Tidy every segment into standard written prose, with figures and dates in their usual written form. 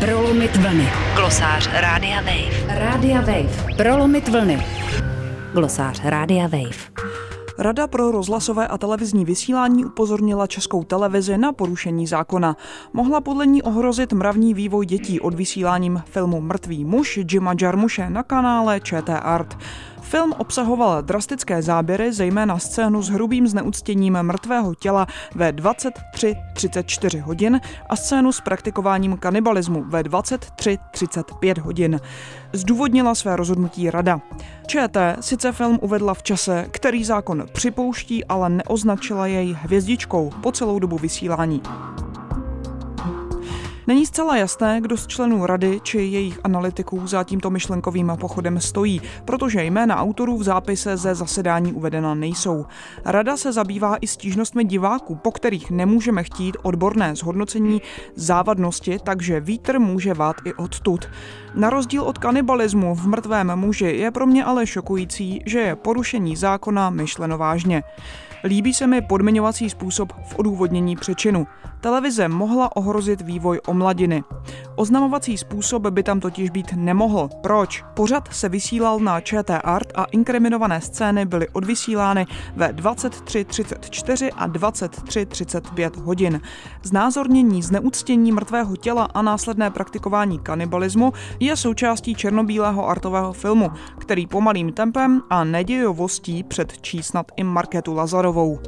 Prolomit vlny. Glosář Rádia Wave. Rádia Wave. Prolomit vlny. Glosář Rádia Wave. Rada pro rozhlasové a televizní vysílání upozornila Českou televizi na porušení zákona. Mohla podle ní ohrozit mravní vývoj dětí odvysíláním filmu Mrtvý muž Jima Jarmuše na kanále ČT Art. Film obsahoval drastické záběry, zejména scénu s hrubým zneuctěním mrtvého těla ve 23:34 hodin a scénu s praktikováním kanibalismu ve 23:35 hodin. Zdůvodnila své rozhodnutí rada. ČT sice film uvedla v čase, který zákon připouští, ale neoznačila jej hvězdičkou po celou dobu vysílání. Není zcela jasné, kdo z členů rady či jejich analytiků za tímto myšlenkovým pochodem stojí, protože jména autorů v zápise ze zasedání uvedena nejsou. Rada se zabývá i stížnostmi diváků, po kterých nemůžeme chtít odborné zhodnocení závadnosti, takže vítr může vát i odtud. Na rozdíl od kanibalismu v Mrtvém muži je pro mě ale šokující, že je porušení zákona myšleno vážně. Líbí se mi podmiňovací způsob v odůvodnění přečinu. Televize mohla ohrozit vývoj omladiny. Oznamovací způsob by tam totiž být nemohl. Proč? Pořad se vysílal na ČT Art a inkriminované scény byly odvysílány ve 23:34 a 23:35 hodin. Znázornění zneuctění mrtvého těla a následné praktikování kanibalismu je součástí černobílého artového filmu, který pomalým tempem a nedějovostí předčí snad i Markétu Lazarovou.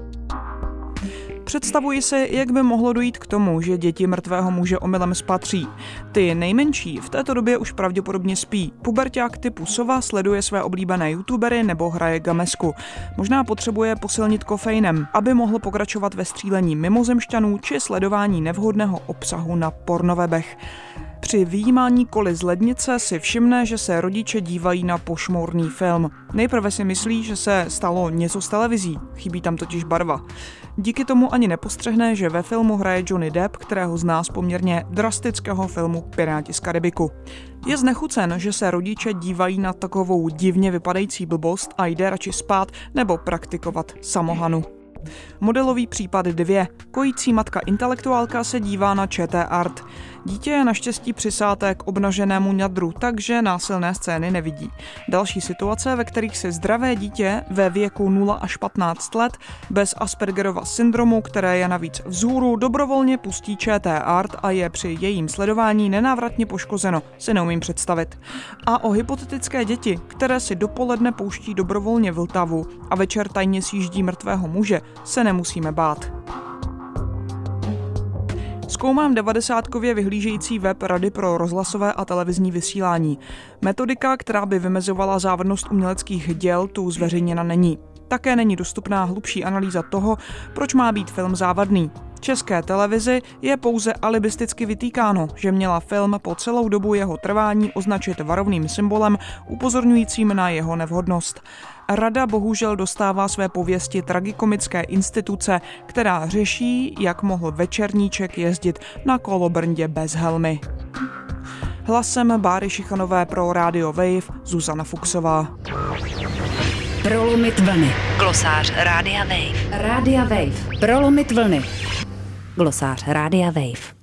Představuji si, jak by mohlo dojít k tomu, že děti mrtvého muže omylem spatří. Ty nejmenší v této době už pravděpodobně spí. Puberťák typu Sova sleduje své oblíbené youtubery nebo hraje gamesku. Možná potřebuje posilnit kofeinem, aby mohl pokračovat ve střílení mimozemšťanů či sledování nevhodného obsahu na pornovebech. Při vyjímání koly z lednice si všimne, že se rodiče dívají na pošmourný film. Nejprve si myslí, že se stalo něco s televizí, chybí tam totiž barva. Díky tomu ani nepostřehne, že ve filmu hraje Johnny Depp, kterého zná z poměrně drastického filmu Piráti z Karibiku. Je znechucen, že se rodiče dívají na takovou divně vypadající blbost a jde radši spát nebo praktikovat samohanu. Modelový případ 2. Kojící matka intelektuálka se dívá na ČT Art. Dítě je naštěstí přisáté k obnaženému ňadru, takže násilné scény nevidí. Další situace, ve kterých se zdravé dítě ve věku 0 až 15 let bez Aspergerova syndromu, které je navíc vzhůru, dobrovolně pustí ČT Art a je při jejím sledování nenávratně poškozeno, si neumím představit. A o hypotetické děti, které si dopoledne pouští dobrovolně Vltavu a večer tajně sjíždí mrtvého muže, se nemusíme bát. Zkoumám 90kově vyhlížející web Rady pro rozhlasové a televizní vysílání. Metodika, která by vymezovala závadnost uměleckých děl, tu zveřejněna není. Také není dostupná hlubší analýza toho, proč má být film závadný. České televizi je pouze alibisticky vytýkáno, že měla film po celou dobu jeho trvání označit varovným symbolem upozorňujícím na jeho nevhodnost. Rada bohužel dostává své pověsti tragikomické instituce, která řeší, jak mohl Večerníček jezdit na kolobrndě bez helmy. Hlasem Báry Šichanové pro Radio Wave Zuzana Fuchsová. Prolomit vlny. Glosář Rádia Wave. Rádia Wave. Prolomit vlny. Glosář Rádia Wave.